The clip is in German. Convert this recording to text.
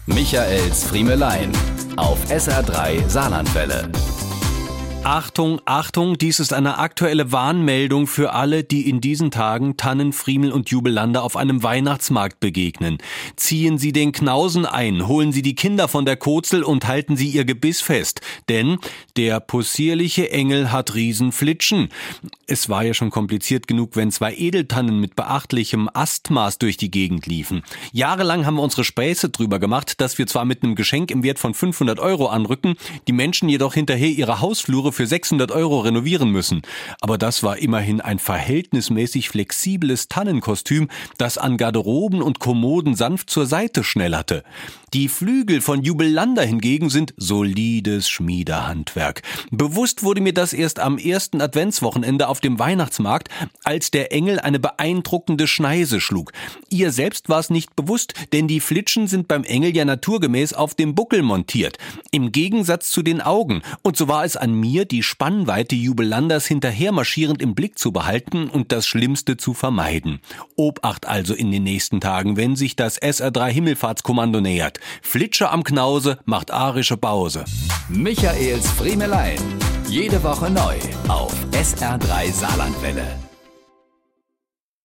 Michaels Friemelein auf SR3 Saarlandwelle. Achtung, Achtung, dies ist eine aktuelle Warnmeldung für alle, die in diesen Tagen Tannen, Friemel und Jubelande auf einem Weihnachtsmarkt begegnen. Ziehen Sie den Knausen ein, holen Sie die Kinder von der Kozel und halten Sie Ihr Gebiss fest, denn der possierliche Engel hat Riesenflitschen. Es war ja schon kompliziert genug, wenn zwei Edeltannen mit beachtlichem Astmaß durch die Gegend liefen. Jahrelang haben wir unsere Späße drüber gemacht, dass wir zwar mit einem Geschenk im Wert von 500 € anrücken, die Menschen jedoch hinterher ihre Hausflure für 600 € renovieren müssen. Aber das war immerhin ein verhältnismäßig flexibles Tannenkostüm, das an Garderoben und Kommoden sanft zur Seite schnellerte. Die Flügel von Jubelande hingegen sind solides Schmiedehandwerk. Bewusst wurde mir das erst am ersten Adventswochenende auf dem Weihnachtsmarkt, als der Engel eine beeindruckende Schneise schlug. Ihr selbst war es nicht bewusst, denn die Flitschen sind beim Engel ja naturgemäß auf dem Buckel montiert, im Gegensatz zu den Augen. Und so war es an mir, die Spannweite Jubelanders hinterher marschierend im Blick zu behalten und das Schlimmste zu vermeiden. Obacht also in den nächsten Tagen, wenn sich das SR3 Himmelfahrtskommando nähert. Flitsche am Knause macht arische Pause. Michaels Friemelein. Jede Woche neu auf SR3 Saarlandwelle.